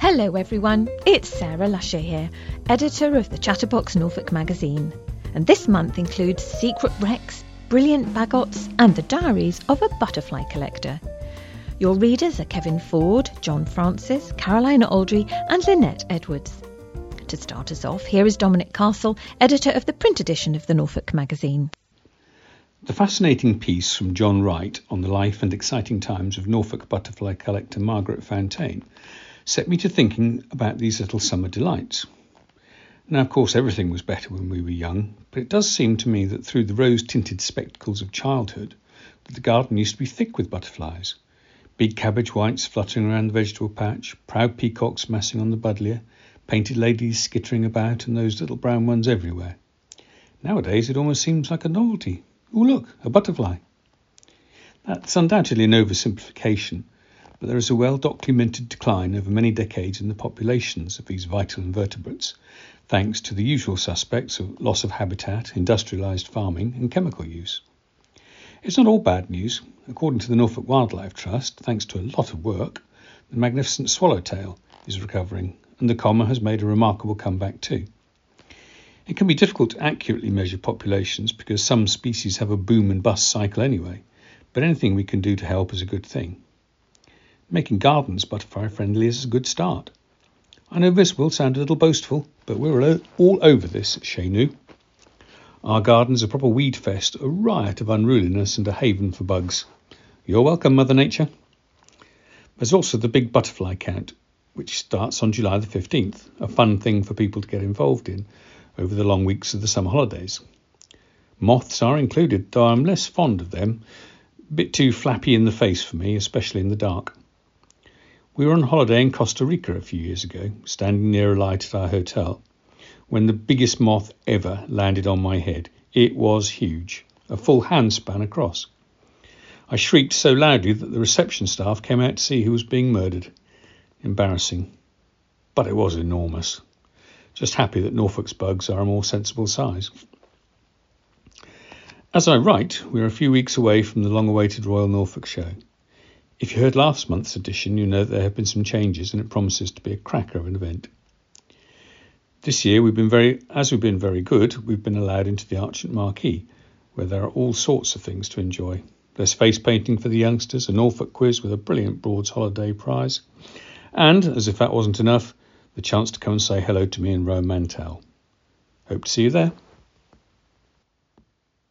Hello everyone, it's Sarah Lusher here, editor of the Chatterbox Norfolk magazine. And this month includes Secret Wrecks, Brilliant Bagots and the Diaries of a Butterfly Collector. Your readers are Kevin Ford, John Francis, Carolina Aldry and Lynette Edwards. To start us off, here is Dominic Castle, editor of the print edition of the Norfolk magazine. The fascinating piece from John Wright on the life and exciting times of Norfolk butterfly collector Margaret Fontaine set me to thinking about these little summer delights. Now, of course, everything was better when we were young, but it does seem to me that through the rose-tinted spectacles of childhood, that the garden used to be thick with butterflies. Big cabbage whites fluttering around the vegetable patch, proud peacocks massing on the buddleia, painted ladies skittering about, and those little brown ones everywhere. Nowadays, it almost seems like a novelty. Oh, look, a butterfly. That's undoubtedly an oversimplification, but there is a well-documented decline over many decades in the populations of these vital invertebrates, thanks to the usual suspects of loss of habitat, industrialised farming and chemical use. It's not all bad news. According to the Norfolk Wildlife Trust, thanks to a lot of work, the magnificent swallowtail is recovering, and the comma has made a remarkable comeback too. It can be difficult to accurately measure populations because some species have a boom and bust cycle anyway, but anything we can do to help is a good thing. Making gardens butterfly friendly is a good start. I know this will sound a little boastful, but we're all over this at Chez Nous. Our garden's a proper weed fest, a riot of unruliness and a haven for bugs. You're welcome, Mother Nature. There's also the big butterfly count, which starts on July the 15th, a fun thing for people to get involved in over the long weeks of the summer holidays. Moths are included, though I'm less fond of them, a bit too flappy in the face for me, especially in the dark. We were on holiday in Costa Rica a few years ago, standing near a light at our hotel, when the biggest moth ever landed on my head. It was huge, a full handspan across. I shrieked so loudly that the reception staff came out to see who was being murdered. Embarrassing, but it was enormous. Just happy that Norfolk's bugs are a more sensible size. As I write, we're a few weeks away from the long-awaited Royal Norfolk Show. If you heard last month's edition, you know that there have been some changes and it promises to be a cracker of an event. This year, we've been very good, we've been allowed into the Archant Marquee, where there are all sorts of things to enjoy. There's face painting for the youngsters, a Norfolk quiz with a brilliant Broads holiday prize, and, as if that wasn't enough, the chance to come and say hello to me and Rowan Mantell. Hope to see you there.